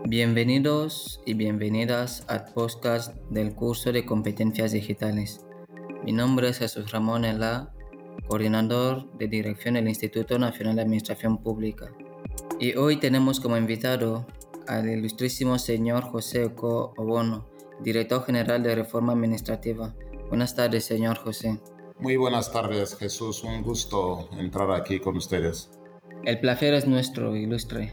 Bienvenidos y bienvenidas al podcast del curso de competencias digitales. Mi nombre es Jesús Ramón Elá, coordinador de dirección del Instituto Nacional de Administración Pública. Y hoy tenemos como invitado al ilustrísimo señor José Oko Obono, director general de Reforma Administrativa. Buenas tardes, señor José. Muy buenas tardes, Jesús. Un gusto entrar aquí con ustedes. El placer es nuestro, ilustre.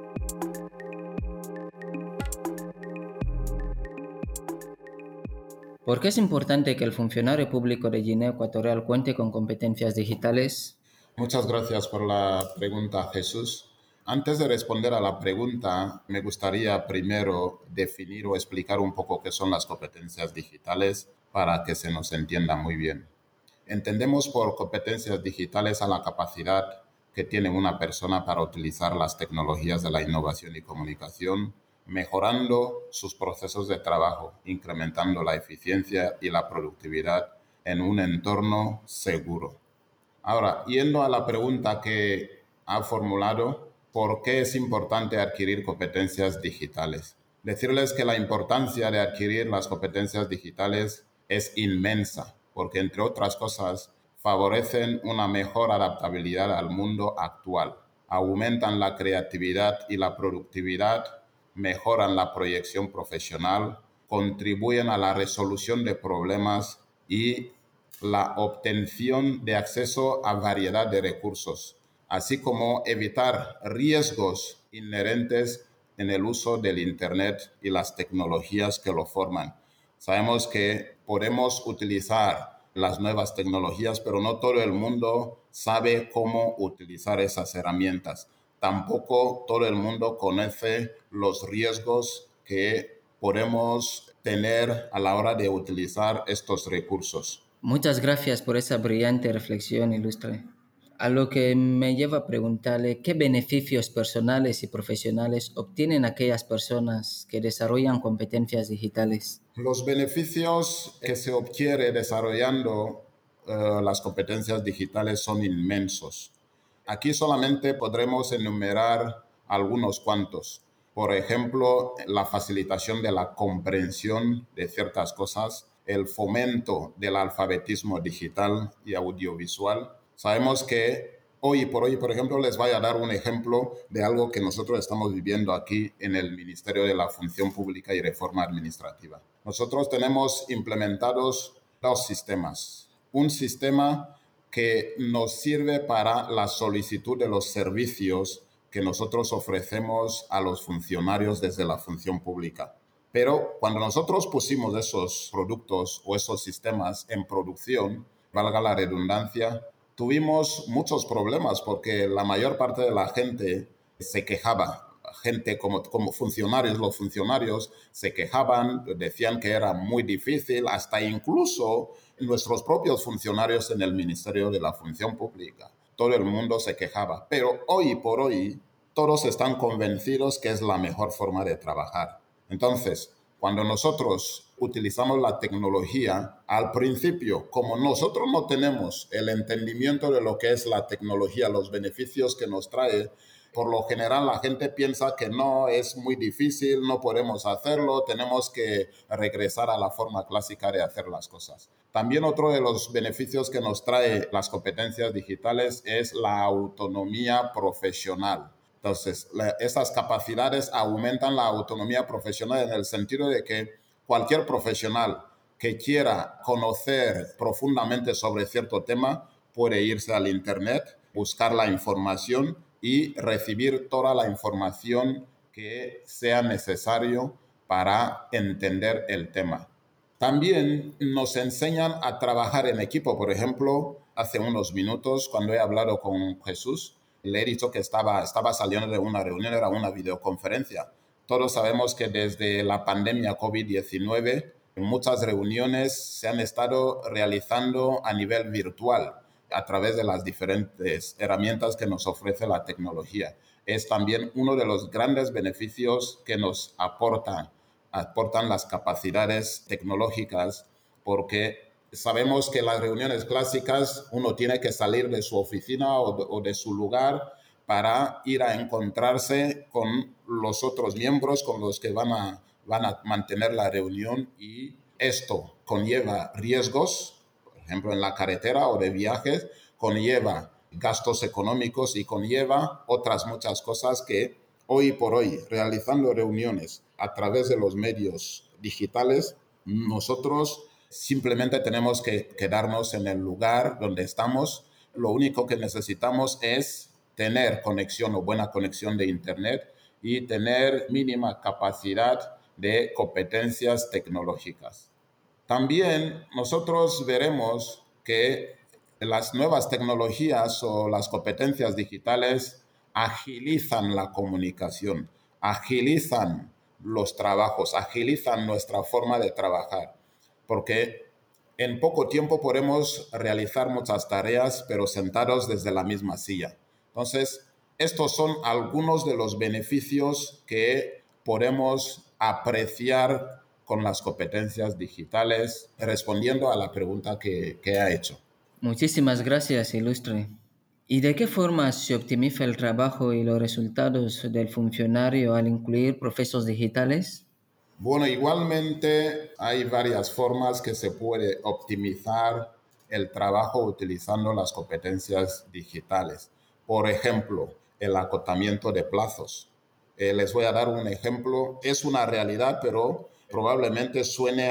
¿Por qué es importante que el funcionario público de Guinea Ecuatorial cuente con competencias digitales? Muchas gracias por la pregunta, Jesús. Antes de responder a la pregunta, me gustaría primero definir o explicar un poco qué son las competencias digitales para que se nos entienda muy bien. Entendemos por competencias digitales a la capacidad que tiene una persona para utilizar las tecnologías de la innovación y comunicación, mejorando sus procesos de trabajo, incrementando la eficiencia y la productividad en un entorno seguro. Ahora, yendo a la pregunta que ha formulado, ¿por qué es importante adquirir competencias digitales? Decirles que la importancia de adquirir las competencias digitales es inmensa, porque entre otras cosas favorecen una mejor adaptabilidad al mundo actual, aumentan la creatividad y la productividad, mejoran la proyección profesional, contribuyen a la resolución de problemas y la obtención de acceso a variedad de recursos, así como evitar riesgos inherentes en el uso del Internet y las tecnologías que lo forman. Sabemos que podemos utilizar las nuevas tecnologías, pero no todo el mundo sabe cómo utilizar esas herramientas. Tampoco todo el mundo conoce los riesgos que podemos tener a la hora de utilizar estos recursos. Muchas gracias por esa brillante reflexión, ilustre. A lo que me lleva a preguntarle qué beneficios personales y profesionales obtienen aquellas personas que desarrollan competencias digitales. Los beneficios que se obtienen desarrollando las competencias digitales son inmensos. Aquí solamente podremos enumerar algunos cuantos. Por ejemplo, la facilitación de la comprensión de ciertas cosas, el fomento del alfabetismo digital y audiovisual. Sabemos que hoy por hoy, por ejemplo, les voy a dar un ejemplo de algo que nosotros estamos viviendo aquí en el Ministerio de la Función Pública y Reforma Administrativa. Nosotros tenemos implementados dos sistemas. Un sistema que nos sirve para la solicitud de los servicios que nosotros ofrecemos a los funcionarios desde la función pública. Pero cuando nosotros pusimos esos productos o esos sistemas en producción, valga la redundancia, tuvimos muchos problemas porque la mayor parte de la gente se quejaba. Gente como funcionarios, los funcionarios se quejaban, decían que era muy difícil, hasta incluso nuestros propios funcionarios en el Ministerio de la Función Pública. Todo el mundo se quejaba, pero hoy por hoy todos están convencidos que es la mejor forma de trabajar. Entonces, cuando nosotros utilizamos la tecnología, al principio, como nosotros no tenemos el entendimiento de lo que es la tecnología, los beneficios que nos trae, por lo general la gente piensa que no, es muy difícil, no podemos hacerlo, tenemos que regresar a la forma clásica de hacer las cosas. También otro de los beneficios que nos trae las competencias digitales es la autonomía profesional. Entonces, esas capacidades aumentan la autonomía profesional en el sentido de que cualquier profesional que quiera conocer profundamente sobre cierto tema puede irse al Internet, buscar la información y recibir toda la información que sea necesario para entender el tema. También nos enseñan a trabajar en equipo. Por ejemplo, hace unos minutos, cuando he hablado con Jesús, le he dicho que estaba saliendo de una reunión, era una videoconferencia. Todos sabemos que desde la pandemia COVID-19, muchas reuniones se han estado realizando a nivel virtual a través de las diferentes herramientas que nos ofrece la tecnología. Es también uno de los grandes beneficios que nos aportan las capacidades tecnológicas, porque sabemos que en las reuniones clásicas uno tiene que salir de su oficina o de su lugar para ir a encontrarse con los otros miembros con los que van a mantener la reunión, y esto conlleva riesgos, por ejemplo, en la carretera o de viajes, conlleva gastos económicos y conlleva otras muchas cosas que hoy por hoy, realizando reuniones a través de los medios digitales, nosotros simplemente tenemos que quedarnos en el lugar donde estamos. Lo único que necesitamos es tener conexión o buena conexión de Internet y tener mínima capacidad de competencias tecnológicas. También nosotros veremos que las nuevas tecnologías o las competencias digitales agilizan la comunicación, agilizan los trabajos, agilizan nuestra forma de trabajar, porque en poco tiempo podemos realizar muchas tareas, pero sentados desde la misma silla. Entonces, estos son algunos de los beneficios que podemos apreciar con las competencias digitales, respondiendo a la pregunta que ha hecho. Muchísimas gracias, Ilustre. ¿Y de qué forma se optimiza el trabajo y los resultados del funcionario al incluir procesos digitales? Bueno, igualmente hay varias formas que se puede optimizar el trabajo utilizando las competencias digitales. Por ejemplo, el acotamiento de plazos. Les voy a dar un ejemplo. Es una realidad, pero probablemente suene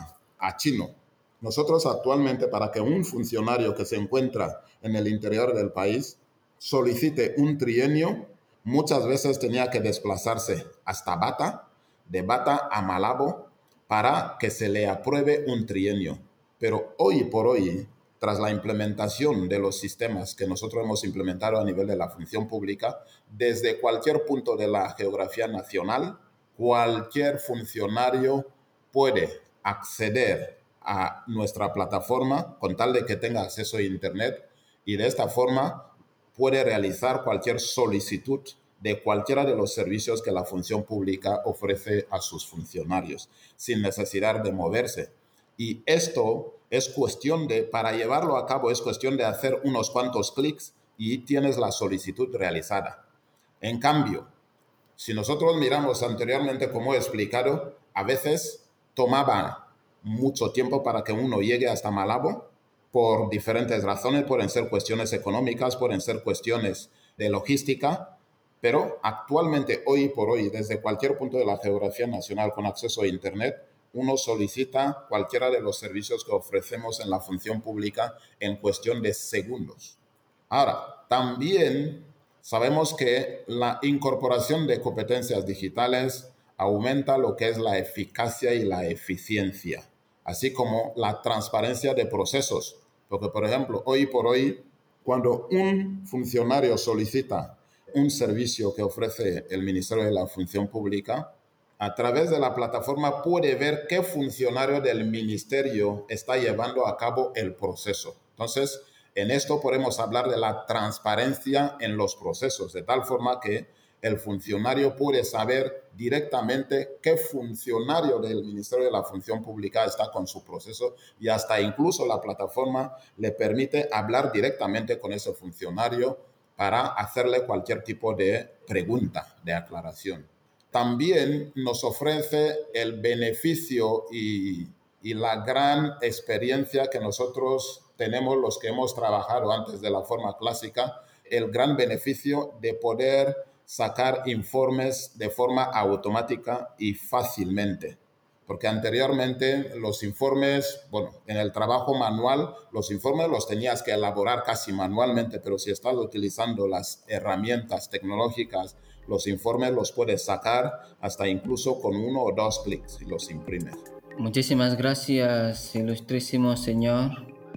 a chino. Nosotros actualmente, para que un funcionario que se encuentra en el interior del país solicite un trienio, muchas veces tenía que desplazarse hasta Bata, de Bata a Malabo, para que se le apruebe un trienio. Pero hoy por hoy, tras la implementación de los sistemas que nosotros hemos implementado a nivel de la función pública, desde cualquier punto de la geografía nacional, cualquier funcionario puede acceder a nuestra plataforma con tal de que tenga acceso a Internet, y de esta forma puede realizar cualquier solicitud de cualquiera de los servicios que la función pública ofrece a sus funcionarios, sin necesidad de moverse. Y esto es cuestión de, para llevarlo a cabo, es cuestión de hacer unos cuantos clics y tienes la solicitud realizada. En cambio, si nosotros miramos anteriormente, como he explicado, a veces tomaba mucho tiempo para que uno llegue hasta Malabo por diferentes razones, pueden ser cuestiones económicas, pueden ser cuestiones de logística, pero actualmente, hoy por hoy, desde cualquier punto de la geografía nacional con acceso a Internet, uno solicita cualquiera de los servicios que ofrecemos en la función pública en cuestión de segundos. Ahora, también sabemos que la incorporación de competencias digitales aumenta lo que es la eficacia y la eficiencia, así como la transparencia de procesos. Porque, por ejemplo, hoy por hoy, cuando un funcionario solicita un servicio que ofrece el Ministerio de la Función Pública, a través de la plataforma puede ver qué funcionario del ministerio está llevando a cabo el proceso. Entonces, en esto podemos hablar de la transparencia en los procesos, de tal forma que el funcionario puede saber directamente qué funcionario del Ministerio de la Función Pública está con su proceso, y hasta incluso la plataforma le permite hablar directamente con ese funcionario para hacerle cualquier tipo de pregunta, de aclaración. También nos ofrece el beneficio y la gran experiencia que nosotros tenemos, los que hemos trabajado antes de la forma clásica, el gran beneficio de poder sacar informes de forma automática y fácilmente. Porque anteriormente los informes, bueno, en el trabajo manual, los informes los tenías que elaborar casi manualmente, pero si estás utilizando las herramientas tecnológicas, los informes los puedes sacar hasta incluso con 1 o 2 clics y los imprimes. Muchísimas gracias, ilustrísimo señor,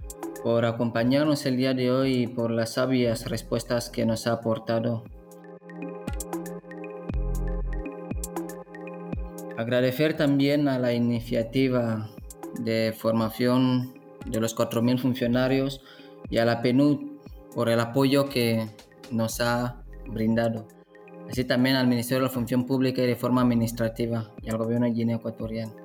por acompañarnos el día de hoy y por las sabias respuestas que nos ha aportado. Agradecer también a la iniciativa de formación de los 4.000 funcionarios y a la PNUD por el apoyo que nos ha brindado, así también al Ministerio de la Función Pública y Reforma Administrativa y al Gobierno de Guinea Ecuatorial.